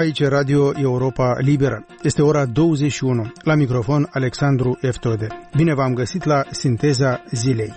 Aici Radio Europa Liberă. Este ora 21. La microfon Alexandru Eftode. Bine v-am găsit la Sinteza Zilei.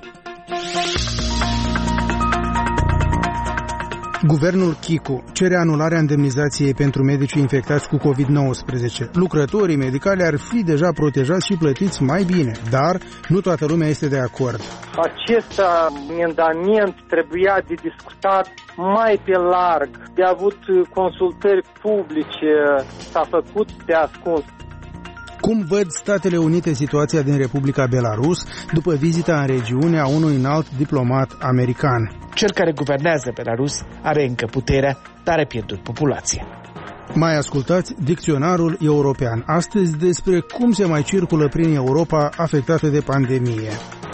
Guvernul Chicu cere anularea indemnizației pentru medicii infectați cu COVID-19. Lucrătorii medicali ar fi deja protejați și plătiți mai bine, dar nu toată lumea este de acord. Acest amendament trebuia de discutat mai pe larg, de avut consultări publice, s-a făcut pe ascuns. Cum văd Statele Unite situația din Republica Belarus după vizita în regiune a unui înalt diplomat american? Cel care guvernează Belarus are încă puterea, dar a pierdut populația. Mai ascultați Dicționarul European, astăzi despre cum se mai circulă prin Europa afectată de pandemie.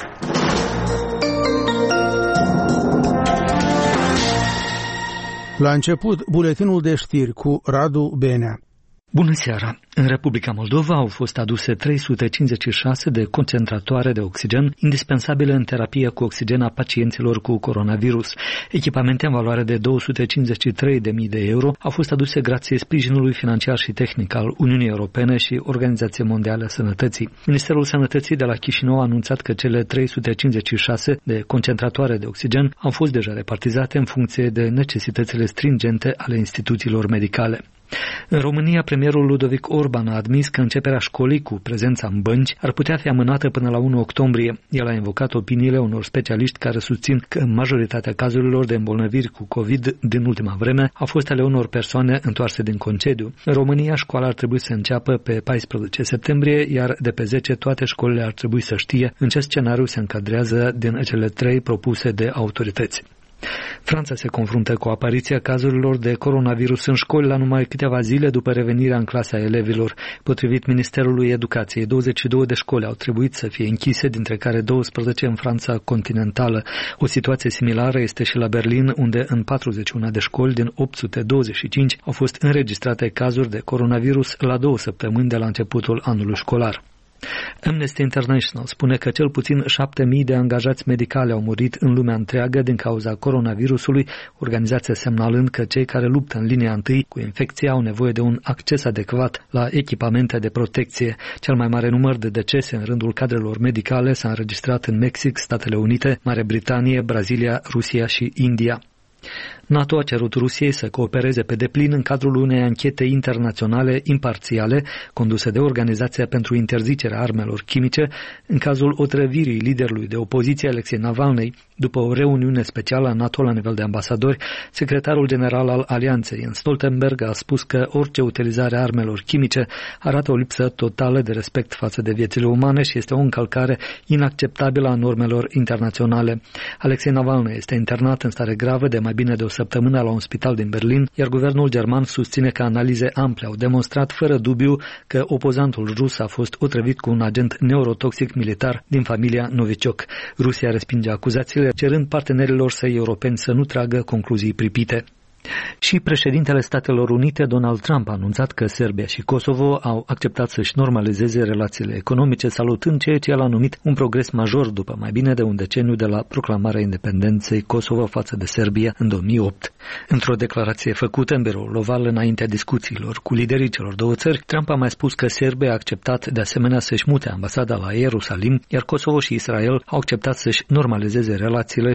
La început, buletinul de știri cu Radu Benea. Bună seara! În Republica Moldova au fost aduse 356 de concentratoare de oxigen indispensabile în terapie cu oxigen a pacienților cu coronavirus. Echipamente în valoare de 253.000 de euro au fost aduse grație sprijinului financiar și tehnic al Uniunii Europene și Organizației Mondiale a Sănătății. Ministerul Sănătății de la Chișinău a anunțat că cele 356 de concentratoare de oxigen au fost deja repartizate în funcție de necesitățile stringente ale instituțiilor medicale. În România, premierul Ludovic Orban a admis că începerea școlii cu prezența în bănci ar putea fi amânată până la 1 octombrie. El a invocat opiniile unor specialiști care susțin că majoritatea cazurilor de îmbolnăviri cu COVID din ultima vreme au fost ale unor persoane întoarse din concediu. În România, școala ar trebui să înceapă pe 14 septembrie, iar de pe 10 toate școlile ar trebui să știe în ce scenariu se încadrează din cele 3 propuse de autorități. Franța se confruntă cu apariția cazurilor de coronavirus în școli la numai câteva zile după revenirea în clasa elevilor. Potrivit Ministerului Educației, 22 de școli au trebuit să fie închise, dintre care 12 în Franța continentală. O situație similară este și la Berlin, unde în 41 de școli din 825 au fost înregistrate cazuri de coronavirus la 2 săptămâni de la începutul anului școlar. Amnesty International spune că cel puțin 7.000 de angajați medicali au murit în lumea întreagă din cauza coronavirusului, organizația semnalând că cei care luptă în linia întâi cu infecția au nevoie de un acces adecvat la echipamente de protecție. Cel mai mare număr de decese în rândul cadrelor medicale s-a înregistrat în Mexic, Statele Unite, Marea Britanie, Brazilia, Rusia și India. NATO a cerut Rusiei să coopereze pe deplin în cadrul unei anchete internaționale imparțiale conduse de Organizația pentru Interzicerea Armelor Chimice în cazul otrăvirii liderului de opoziție Alexei Navalny. După o reuniune specială a NATO la nivel de ambasadori, secretarul general al Alianței, Jens Stoltenberg, a spus că orice utilizare a armelor chimice arată o lipsă totală de respect față de viețile umane și este o încălcare inacceptabilă a normelor internaționale. Alexei Navalny este internat în stare gravă de mai bine de o săptămână la un spital din Berlin, iar guvernul german susține că analize ample au demonstrat fără dubiu că opozantul rus a fost otrăvit cu un agent neurotoxic militar din familia Novichok. Rusia respinge acuzațiile, cerând partenerilor săi europeni să nu tragă concluzii pripite. Și președintele Statelor Unite, Donald Trump, a anunțat că Serbia și Kosovo au acceptat să-și normalizeze relațiile economice, salutând ceea ce el a numit un progres major după mai bine de un deceniu de la proclamarea independenței Kosovo față de Serbia în 2008. Într-o declarație făcută în biroul oval înaintea discuțiilor cu liderii celor două țări, Trump a mai spus că Serbia a acceptat de asemenea să-și mute ambasada la Ierusalim, iar Kosovo și Israel au acceptat să-și normalizeze relațiile